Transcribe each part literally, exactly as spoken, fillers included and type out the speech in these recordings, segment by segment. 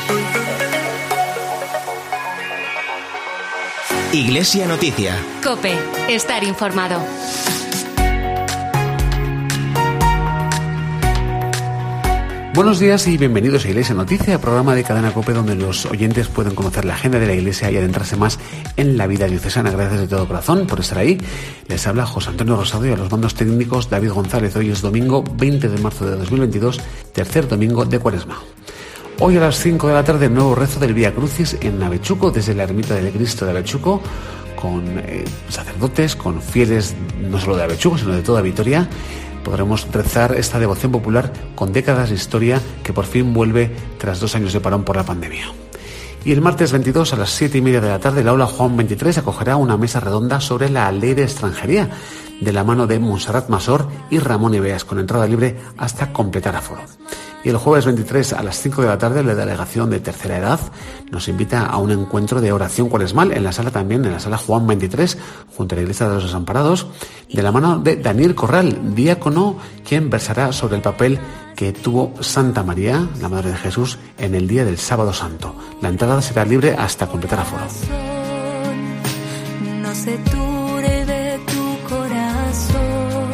Iglesia Noticia. COPE. Estar informado. Buenos días y bienvenidos a Iglesia Noticia, programa de Cadena COPE donde los oyentes pueden conocer la agenda de la Iglesia y adentrarse más en la vida diocesana. Gracias de todo corazón por estar ahí. Les habla José Antonio Rosado y a los mandos técnicos David González. Hoy es domingo veinte de marzo de dos mil veintidós, tercer domingo de Cuaresma. Hoy a las cinco de la tarde, nuevo rezo del Vía Crucis en Avechuco, desde la Ermita del Cristo de Avechuco, con eh, sacerdotes, con fieles no solo de Avechuco, sino de toda Vitoria. Podremos rezar esta devoción popular con décadas de historia que por fin vuelve tras dos años de parón por la pandemia. Y el martes veintidós a las siete y media de la tarde, la aula Juan veintitrés acogerá una mesa redonda sobre la ley de extranjería, de la mano de Montserrat Masor y Ramón Ibeas, con entrada libre hasta completar aforo. Y el jueves veintitrés a las cinco de la tarde, la delegación de Tercera Edad nos invita a un encuentro de oración cuaresmal en la sala también, en la sala Juan veintitrés, junto a la Iglesia de los Desamparados, de la mano de Daniel Corral, diácono, quien versará sobre el papel que tuvo Santa María, la Madre de Jesús, en el día del Sábado Santo. La entrada será libre hasta completar aforo. No se turbe tu corazón.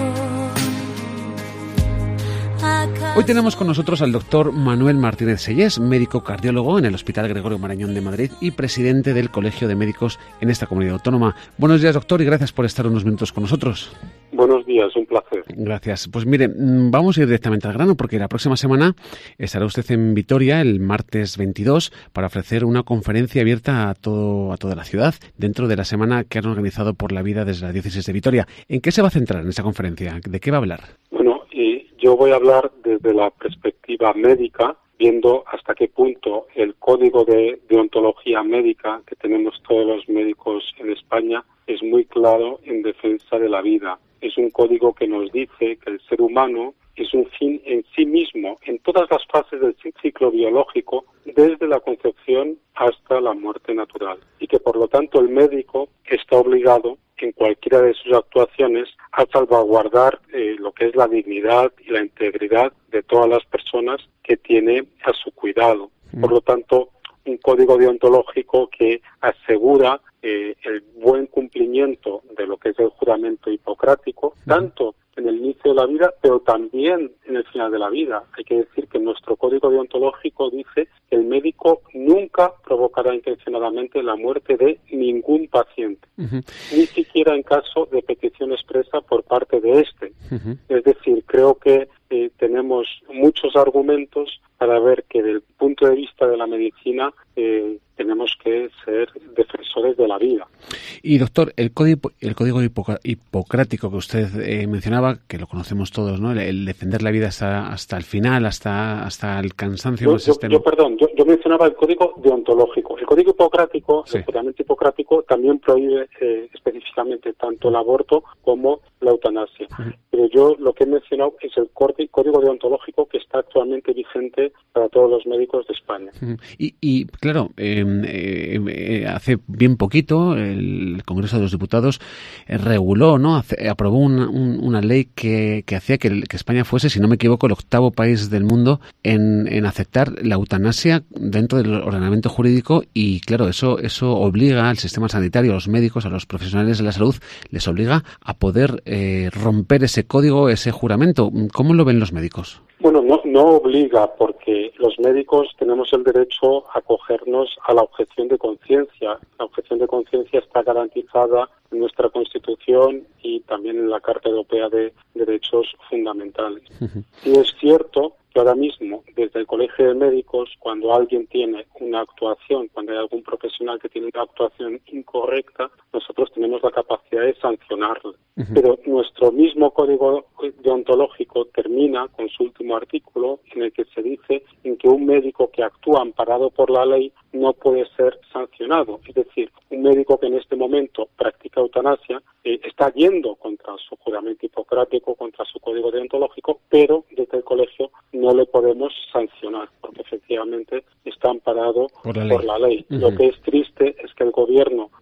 Hoy tenemos con nosotros al doctor Manuel Martínez Sellés, médico cardiólogo en el Hospital Gregorio Marañón de Madrid y presidente del Colegio de Médicos en esta comunidad autónoma. Buenos días, doctor, y gracias por estar unos minutos con nosotros. Buenos días, un placer. Gracias. Pues mire, vamos a ir directamente al grano porque la próxima semana estará usted en Vitoria el martes veintidós para ofrecer una conferencia abierta a todo a toda la ciudad dentro de la semana que han organizado por la vida desde la diócesis de Vitoria. ¿En qué se va a centrar en esa conferencia? ¿De qué va a hablar? Bueno, y yo voy a hablar desde la perspectiva médica, viendo hasta qué punto el código de deontología médica que tenemos todos los médicos en España es muy claro en defensa de la vida. Es un código que nos dice que el ser humano es un fin en sí mismo, en todas las fases del ciclo biológico, desde la concepción hasta la muerte natural. Y que por lo tanto el médico está obligado en cualquiera de sus actuaciones a salvaguardar eh, lo que es la dignidad y la integridad de todas las personas que tiene a su cuidado. Por lo tanto, un código deontológico que asegura eh, el buen cumplimiento de lo que es el juramento hipocrático, tanto en el inicio de la vida, pero también en el final de la vida. Hay que decir que nuestro código deontológico dice que el médico nunca provocará intencionadamente la muerte de ningún paciente, uh-huh. ni siquiera en caso de petición expresa por parte de éste. Uh-huh. Es decir, creo que eh, tenemos muchos argumentos para ver que desde el punto de vista de la medicina eh, tenemos que ser defensores de la vida. Y doctor, el código, el código hipoc- hipocrático que usted eh, mencionaba, que lo conocemos todos, ¿no? El, el defender la vida hasta hasta el final, hasta hasta el cansancio. Yo, más yo, extremo. yo perdón, yo, yo mencionaba el código deontológico. El código hipocrático, sí. El juramento hipocrático, también prohíbe eh, específicamente tanto el aborto como la eutanasia. Uh-huh. Pero yo lo que he mencionado es el código deontológico que está actualmente vigente para todos los médicos de España. Uh-huh. Y, y claro, eh, eh, eh, hace bien poquito el Congreso de los Diputados eh, reguló, ¿no? Hace, aprobó una, un, una ley que, que hacía que, el, que España fuese, si no me equivoco, el octavo país del mundo en, en aceptar la eutanasia dentro del ordenamiento jurídico y, claro, eso eso obliga al sistema sanitario, a los médicos, a los profesionales de la salud, les obliga a poder eh, romper ese código, ese juramento. ¿Cómo lo ven los médicos? Bueno, no, no obliga, porque los médicos tenemos el derecho a acogernos a la objeción de conciencia. La objeción de conciencia está garantizada en nuestra Constitución y también en la Carta Europea de Derechos Fundamentales. Uh-huh. Y es cierto que ahora mismo, desde el Colegio de Médicos, cuando alguien tiene una actuación, cuando hay algún profesional que tiene una actuación incorrecta, nosotros tenemos la capacidad de sancionarlo. Uh-huh. Pero nuestro mismo código deontológico termina con su último artículo, en el que se dice en que un médico que actúa amparado por la ley no puede ser sancionado. Es decir, un médico que en este momento practica eutanasia eh, está yendo contra su juramento hipocrático, contra su código deontológico, pero desde el colegio no le podemos sancionar, porque efectivamente está amparado por la ley. Por la ley. Uh-huh. Lo que es triste es que el gobierno,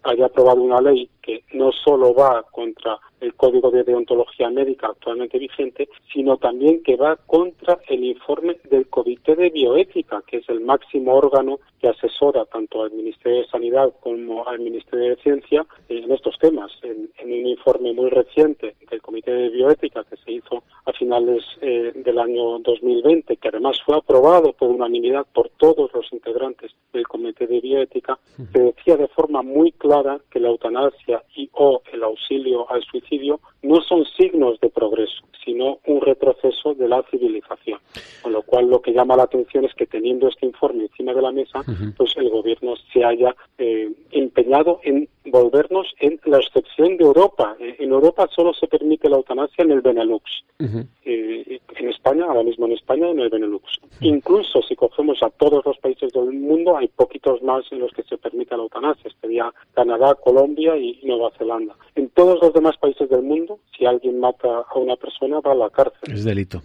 haya aprobado una ley que no solo va contra el Código de Deontología Médica actualmente vigente, sino también que va contra el informe del Comité de Bioética, que es el máximo órgano que asesora tanto al Ministerio de Sanidad como al Ministerio de Ciencia en estos temas. En, en un informe muy reciente del Comité de Bioética que se hizo a finales eh, del año dos mil veinte, que además fue aprobado por unanimidad por todos los integrantes del Comité de Bioética, se decía de forma muy clara que la eutanasia y o el auxilio al suicidio no son signos de progreso, sino un retroceso de la civilización. Con lo cual, lo que llama la atención es que, teniendo este informe encima de la mesa, uh-huh. pues el gobierno se haya eh, empeñado en volvernos en la excepción de Europa. Eh, en Europa solo se permite la eutanasia en el Benelux. Uh-huh. Eh, en España, ahora mismo en España, en el Benelux. Uh-huh. Incluso si cogemos a todos los países del mundo, hay poquitos más en los que se permite la eutanasia. Sería Canadá, Colombia y Nueva Zelanda. En todos los demás países del mundo, si alguien mata a una persona, va a la cárcel. Es delito.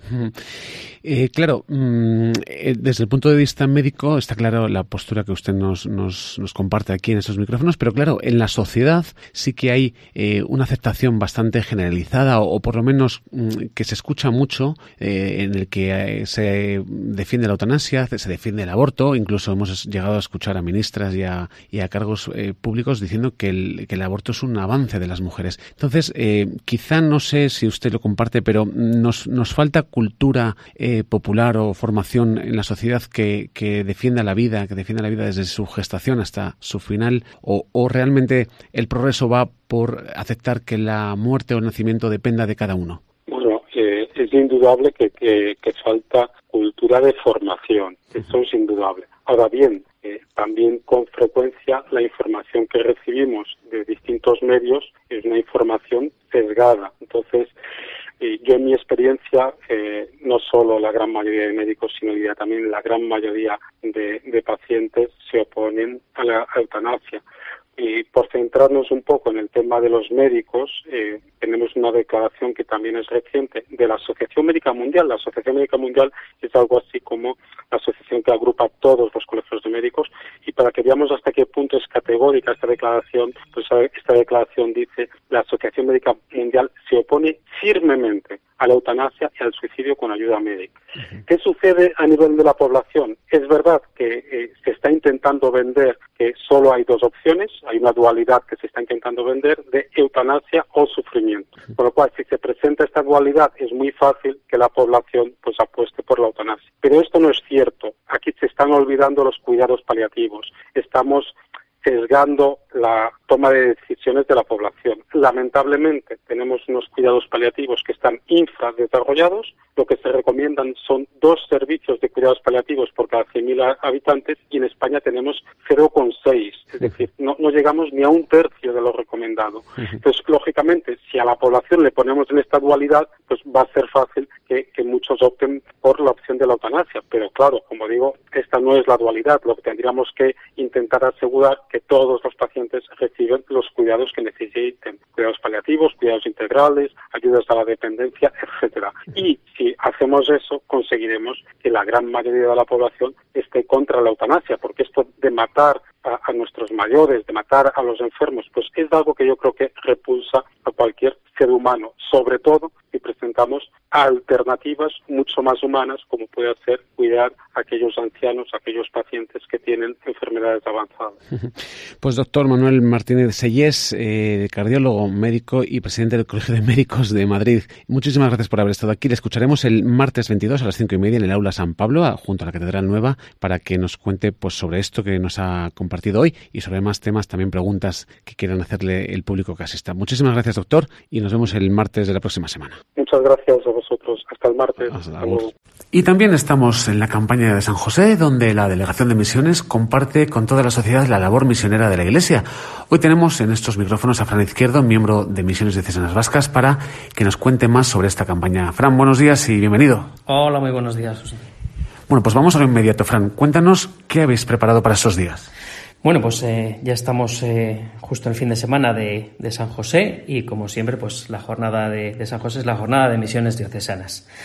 Eh, claro, mmm, desde el punto de vista médico está claro la postura que usted nos, nos, nos comparte aquí en estos micrófonos, pero claro, en la sociedad sí que hay eh, una aceptación bastante generalizada o, o por lo menos mmm, que se escucha mucho eh, en el que eh, se defiende la eutanasia, se defiende el aborto, incluso hemos llegado a escuchar a ministras y a, y a cargos eh, públicos diciendo que el, que el aborto es un avance de las mujeres. Entonces, eh, quizá no sé si usted lo comparte, pero nos, nos falta cultura eh, popular o formación en la sociedad que, que defienda la vida, que defienda la vida desde su gestación hasta su final, o, o realmente el progreso va por aceptar que la muerte o el nacimiento dependa de cada uno. Bueno, eh, es indudable que, que, que falta cultura de formación, eso es indudable. Ahora bien, eh, también con frecuencia la información que recibimos de distintos medios es una información sesgada. Entonces, eh, yo en mi experiencia, eh, no solo la gran mayoría de médicos, sino ya también la gran mayoría de, de pacientes se oponen a la eutanasia. Y por centrarnos un poco en el tema de los médicos, eh, tenemos una declaración que también es reciente de la Asociación Médica Mundial. La Asociación Médica Mundial es algo así como la asociación que agrupa a todos los colegios de médicos, y para que veamos hasta qué punto es categórica esta declaración, pues esta declaración dice: la Asociación Médica Mundial se opone firmemente a la eutanasia y al suicidio con ayuda médica. Uh-huh. ¿Qué sucede a nivel de la población? Es verdad que eh, se está intentando vender que solo hay dos opciones, hay una dualidad que se está intentando vender de eutanasia o sufrimiento. Uh-huh. Con lo cual, si se presenta esta dualidad, es muy fácil que la población pues apueste por la eutanasia. Pero esto no es cierto. Aquí se están olvidando los cuidados paliativos. Estamos sesgando la toma de decisiones de la población. Lamentablemente, tenemos unos cuidados paliativos que están infradesarrollados. Lo que se recomiendan son dos servicios de cuidados paliativos por cada cien mil habitantes, y en España tenemos cero coma seis. Es decir, no, no llegamos ni a un tercio de lo recomendado. Entonces, lógicamente, si a la población le ponemos en esta dualidad, pues va a ser fácil que, que muchos opten por la opción de la eutanasia. Pero claro, como digo, esta no es la dualidad. Lo que tendríamos que intentar asegurar que todos los pacientes reciben los cuidados que necesiten, cuidados paliativos, cuidados integrales, ayudas a la dependencia, etcétera. Y si hacemos eso, conseguiremos que la gran mayoría de la población esté contra la eutanasia, porque esto de matar a, a nuestros mayores, de matar a los enfermos, pues es algo que yo creo que repulsa a cualquier ser humano, sobre todo si presentamos alternativas mucho más humanas, como puede ser cuidar a aquellos ancianos, a aquellos pacientes que tienen enfermedades avanzadas. Pues doctor Manuel Martínez Sellés, eh, cardiólogo, médico y presidente del Colegio de Médicos de Madrid, muchísimas gracias por haber estado aquí. Le escucharemos el martes veintidós a las cinco y media en el Aula San Pablo, junto a la Catedral Nueva, para que nos cuente pues sobre esto que nos ha compartido hoy y sobre más temas, también preguntas que quieran hacerle el público que asista. Muchísimas gracias, doctor, y nos vemos el martes de la próxima semana. Muchas gracias a vosotros. Hasta el martes. Hasta luego. Y también estamos en la campaña de San José, donde la Delegación de Misiones comparte con toda la sociedad la labor misionera de la Iglesia. Hoy tenemos en estos micrófonos a Fran Izquierdo, miembro de Misiones Diocesanas Vascas, para que nos cuente más sobre esta campaña. Fran, buenos días y bienvenido. Hola, muy buenos días, José. Bueno, pues vamos a lo inmediato, Fran. Cuéntanos qué habéis preparado para estos días. Bueno, pues eh, ya estamos eh, justo en el fin de semana de, de San José, y como siempre, pues la jornada de, de San José es la jornada de Misiones Diocesanas.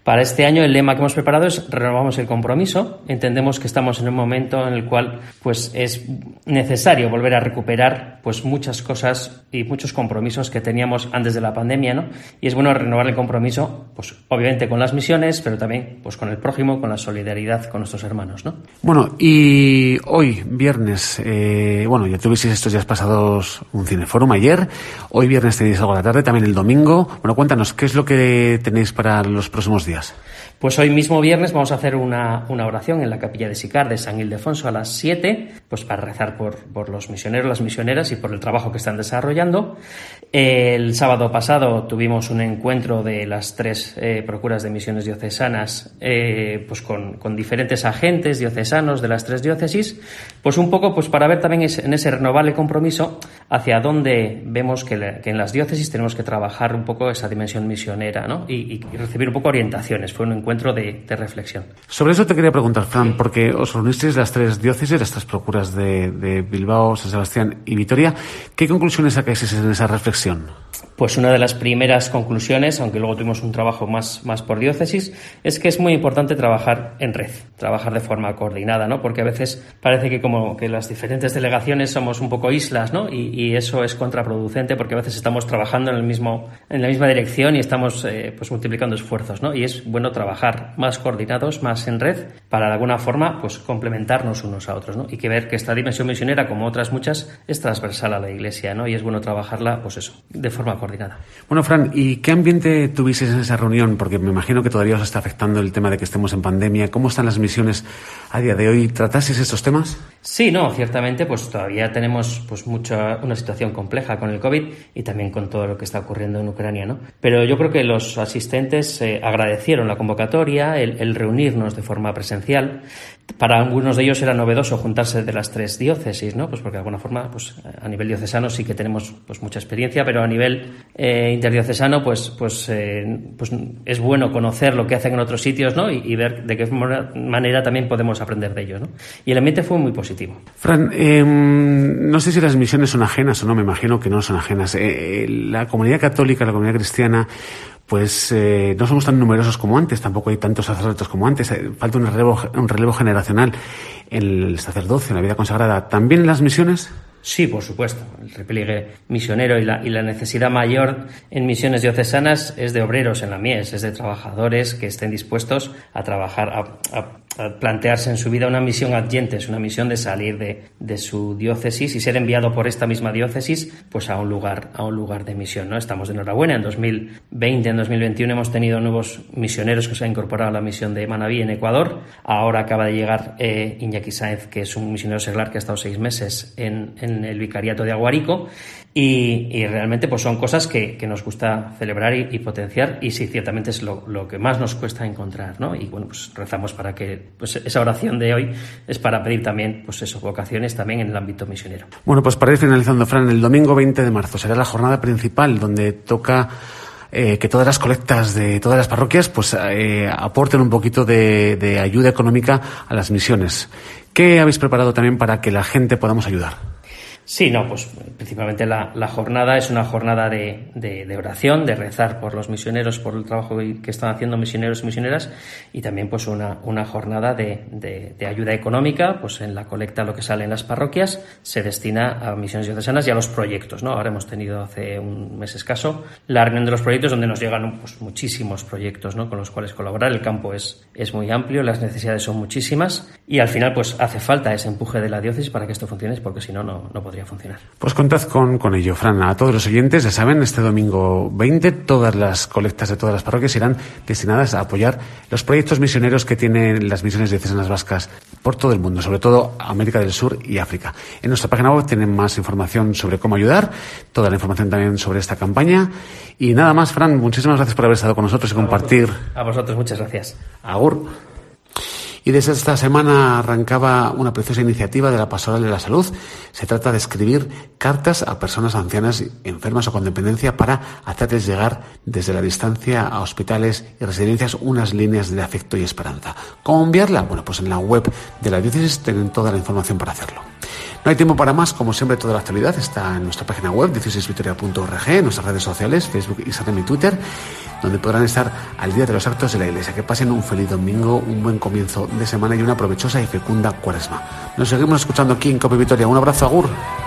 Para este año el lema que hemos preparado es renovamos el compromiso. Entendemos que estamos en un momento en el cual pues es necesario volver a recuperar pues muchas cosas y muchos compromisos que teníamos antes de la pandemia, ¿no? Y es bueno renovar el compromiso, pues obviamente con las misiones, pero también pues con el prójimo, con la solidaridad con nuestros hermanos, ¿no? Bueno, y hoy viernes, eh, bueno, ya tuvisteis estos días pasados un cineforum ayer, hoy viernes tenéis algo a la tarde, también el domingo. Bueno, cuéntanos, ¿qué es lo que tenéis para los próximos días? Pues hoy mismo viernes vamos a hacer una, una oración en la capilla de Sicar de San Ildefonso a las siete, pues para rezar por, por los misioneros, las misioneras y por el trabajo que están desarrollando. El sábado pasado tuvimos un encuentro de las tres eh, procuras de misiones diocesanas, eh, pues con, con diferentes agentes diocesanos de las tres diócesis, pues un poco pues para ver también ese, en ese renovable compromiso hacia dónde vemos que, le, que en las diócesis tenemos que trabajar un poco esa dimensión misionera, ¿no? Y, y recibir un poco orientaciones. Fue un encuentro de, de reflexión. Sobre eso te quería preguntar, Fran, porque os reunisteis las tres diócesis, las tres procuras de, de Bilbao, San Sebastián y Vitoria. ¿Qué conclusiones sacáis en esa reflexión? Pues una de las primeras conclusiones, aunque luego tuvimos un trabajo más, más por diócesis, es que es muy importante trabajar en red, trabajar de forma coordinada, ¿no? Porque a veces parece que como que las diferentes delegaciones somos un poco islas, ¿no? Y, y eso es contraproducente porque a veces estamos trabajando en el mismo, en la misma dirección y estamos eh, pues multiplicando esfuerzos, ¿no? Y es bueno trabajar más coordinados, más en red, para de alguna forma pues complementarnos unos a otros, ¿no? Y que ver que esta dimensión misionera, como otras muchas, es transversal a la Iglesia, ¿no? Y es bueno trabajarla, pues eso, de forma coordinada. Bueno, Fran, ¿y qué ambiente tuvisteis en esa reunión? Porque me imagino que todavía os está afectando el tema de que estemos en pandemia. ¿Cómo están las misiones a día de hoy? ¿Tratasteis estos temas? Sí, no, ciertamente, pues todavía tenemos pues mucha una situación compleja con el COVID y también con todo lo que está ocurriendo en Ucrania, ¿no? Pero yo creo que los asistentes eh, agradecieron la convocatoria, el, el reunirnos de forma presencial. Para algunos de ellos era novedoso juntarse de las tres diócesis, ¿no? Pues porque de alguna forma, pues a nivel diocesano sí que tenemos pues mucha experiencia, pero a nivel eh, interdiocesano, pues pues eh, pues es bueno conocer lo que hacen en otros sitios, ¿no? Y, y ver de qué manera también podemos aprender de ellos, ¿no? Y el ambiente fue muy positivo. Fran, eh, no sé si las misiones son ajenas o no, me imagino que no son ajenas. Eh, la comunidad católica, la comunidad cristiana, pues eh, no somos tan numerosos como antes, tampoco hay tantos sacerdotes como antes, eh, falta un relevo, un relevo generacional en el sacerdocio, en la vida consagrada. ¿También en las misiones? Sí, por supuesto. El repliegue misionero y la, y la necesidad mayor en misiones diocesanas es de obreros en la mies, es de trabajadores que estén dispuestos a trabajar, a, a, a plantearse en su vida una misión adyente, es una misión de salir de, de su diócesis y ser enviado por esta misma diócesis pues a un lugar, a un lugar de misión, ¿no? Estamos de enhorabuena. En dos mil veinte, en dos mil veintiuno hemos tenido nuevos misioneros que se han incorporado a la misión de Manabí en Ecuador. Ahora acaba de llegar eh, Iñaki Sáenz, que es un misionero seglar que ha estado seis meses en, en el vicariato de Aguarico y, y realmente pues son cosas que, que nos gusta celebrar y, y potenciar y sí, ciertamente es lo, lo que más nos cuesta encontrar, ¿no? Y bueno, pues rezamos para que pues esa oración de hoy es para pedir también pues eso, vocaciones también en el ámbito misionero. Bueno, pues para ir finalizando, Fran, el domingo veinte de marzo será la jornada principal donde toca Eh, que todas las colectas de todas las parroquias pues eh, aporten un poquito de, de ayuda económica a las misiones. ¿Qué habéis preparado también para que la gente podamos ayudar? Sí, no, pues principalmente la, la jornada es una jornada de, de, de oración, de rezar por los misioneros, por el trabajo que están haciendo misioneros y misioneras y también pues una, una jornada de, de, de ayuda económica, pues en la colecta lo que sale en las parroquias se destina a misiones diocesanas y a los proyectos, ¿no? Ahora hemos tenido hace un mes escaso la reunión de los proyectos donde nos llegan pues muchísimos proyectos, ¿no? Con los cuales colaborar. El campo es, es muy amplio, las necesidades son muchísimas y al final pues hace falta ese empuje de la diócesis para que esto funcione porque si no, no, no podría funcionar. Pues contad con, con ello, Fran. A todos los oyentes, ya saben, este domingo veinte todas las colectas de todas las parroquias irán destinadas a apoyar los proyectos misioneros que tienen las misiones diocesanas vascas por todo el mundo, sobre todo América del Sur y África. En nuestra página web tienen más información sobre cómo ayudar, toda la información también sobre esta campaña. Y nada más, Fran, muchísimas gracias por haber estado con nosotros y a compartir. Vosotros, a vosotros, muchas gracias. Agur. Y desde esta semana arrancaba una preciosa iniciativa de la Pastoral de la Salud. Se trata de escribir cartas a personas ancianas, enfermas o con dependencia para hacerles llegar desde la distancia a hospitales y residencias unas líneas de afecto y esperanza. ¿Cómo enviarla? Bueno, pues en la web de la diócesis tienen toda la información para hacerlo. No hay tiempo para más, como siempre toda la actualidad está en nuestra página web, diócesisvitoria punto org, en nuestras redes sociales, Facebook, Instagram y Twitter. donde podrán estar al día de los actos de la Iglesia. Que pasen un feliz domingo, un buen comienzo de semana y una provechosa y fecunda cuaresma. Nos seguimos escuchando aquí en COPE Vitoria. Un abrazo, agur.